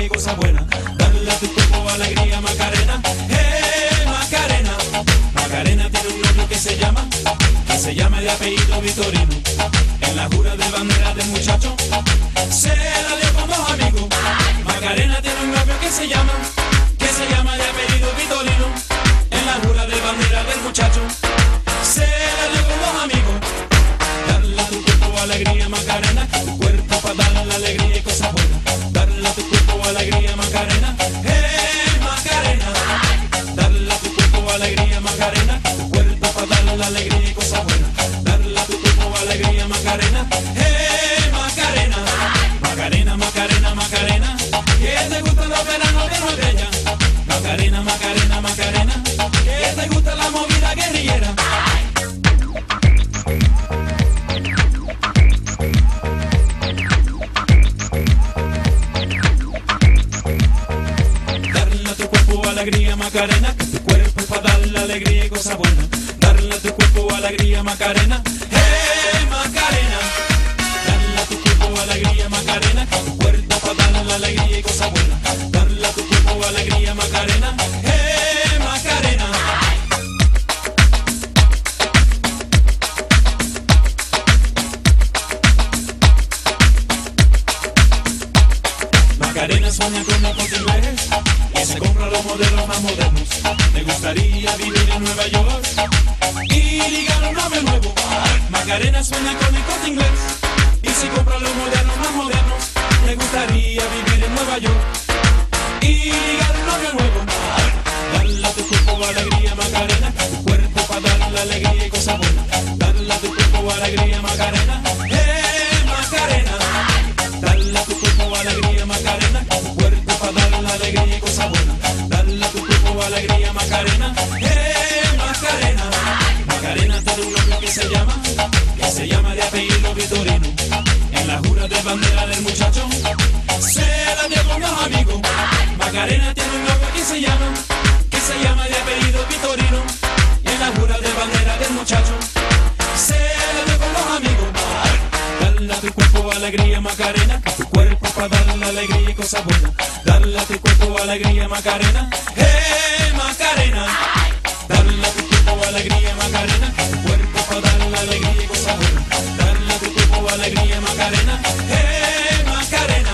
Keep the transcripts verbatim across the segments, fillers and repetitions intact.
alegría y cosas buenas. Dale a tu cuerpo alegría, Macarena. ¡Eh, Macarena! Macarena tiene un novio que se llama, que se llama de apellido Vitorino. En la jura de bandera del muchacho se la dio con dos amigos. Macarena tiene un novio que se llama, que se llama de apellido Vitorino. En la jura de bandera del muchacho se la dio con dos amigos. Dale a tu cuerpo alegría, Macarena, tu cuerpo para darle la alegría y cosas buenas. Dale a tu cuerpo alegría, Macarena. ¡Eh, Macarena! Dale a tu cuerpo alegría, Macarena, tu cuerpo para darle la alegría y cosas buenas. Dale a tu cuerpo alegría, Macarena. ¡Eh, Macarena! Macarena, Macarena, Macarena, que te gusta los veranos de Norteña. Macarena, Macarena, Macarena, que te gusta la movida guerrillera. Darle a tu cuerpo alegría, Macarena, que tu cuerpo es para darle alegría y cosas buenas. Darle a tu cuerpo alegría, Macarena. ¡Eh, Macarena! Darle a tu cuerpo alegría, Macarena, que tu cuerpo para darle la alegría y cosas buenas. Darle a tu cuerpo alegría, Macarena. ¡Eh, Macarena! Macarena sueña con el corte inglés y se compra los modelos más modernos. Me gustaría vivir en Nueva York y ligar un novio nuevo. Macarena sueña con el corte inglés y se compra los modelos más modernos. Me gustaría vivir en Nueva York y ligar un novio nuevo. Dale a tu cuerpo alegría, Macarena, tu cuerpo para darle la alegría y cosas buenas. Dale a tu cuerpo alegría, Macarena. ¡Eh, Macarena! Dale a tu cuerpo alegría, Macarena, tu cuerpo para darle la alegría y cosas buenas. Dale a tu cuerpo alegría, Macarena. ¡Eh, Macarena! Macarena tiene un novio que se llama, que se llama de apellido Vitorino. En la jura de bandera del muchacho se la dio con los amigos. Macarena tiene un novio que se llama, que se llama de apellido Vitorino. Y en la jura de bandera del muchacho se la dio con los amigos. Dale a tu cuerpo alegría, Macarena, que tu cuerpo para darle la alegría y cosas buenas. Dale a tu cuerpo alegría, Macarena. ¡Eh, Macarena! Dale a tu cuerpo alegría, Macarena, que tu cuerpo para darle la alegría y cosas buenas. Dale a tu cuerpo alegría, Macarena. ¡Eh, Macarena!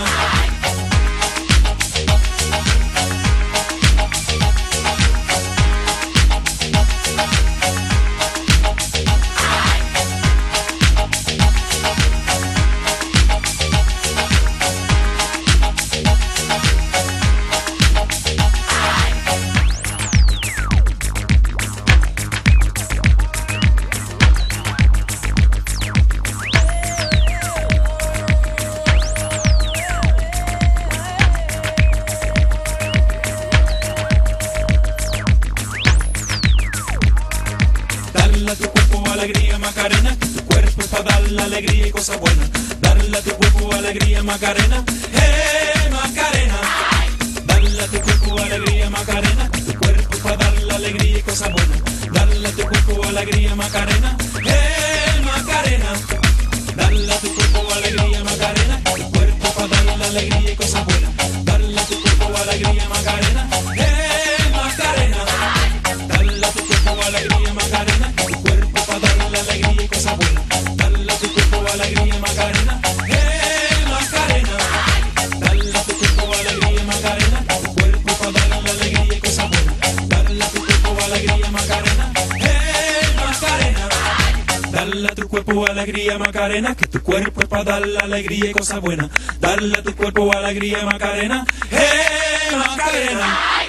Dale a tu cuerpo alegría, Macarena, que tu cuerpo es para darle la alegría y cosas buenas. Dale a tu cuerpo alegría, Macarena. ¡Eh, Macarena! Dale a tu cuerpo alegría, Macarena, que tu cuerpo es para darle la alegría y cosas buenas. Dale a tu cuerpo alegría, Macarena. ¡Eh, Macarena! Dale a tu cuerpo alegría, Macarena, que tu cuerpo es para darle la alegría y cosas buenas. Dale a tu cuerpo alegría, Macarena. ¡Eh, Macarena! Dale a tu cuerpo alegría, Macarena, que tu cuerpo para darle la alegría y cosas buenas. Dale a tu cuerpo alegría, Macarena. ¡Eh, Macarena! Dale a tu cuerpo alegría, Macarena, que tu cuerpo para darle la alegría y cosas buenas. Dale a tu cuerpo alegría, Macarena. ¡Eh, Macarena! Dale a tu cuerpo alegría, Macarena, que tu cuerpo es para darle la alegría y cosas buenas. Dale a tu cuerpo alegría, Macarena. ¡Eh, Macarena!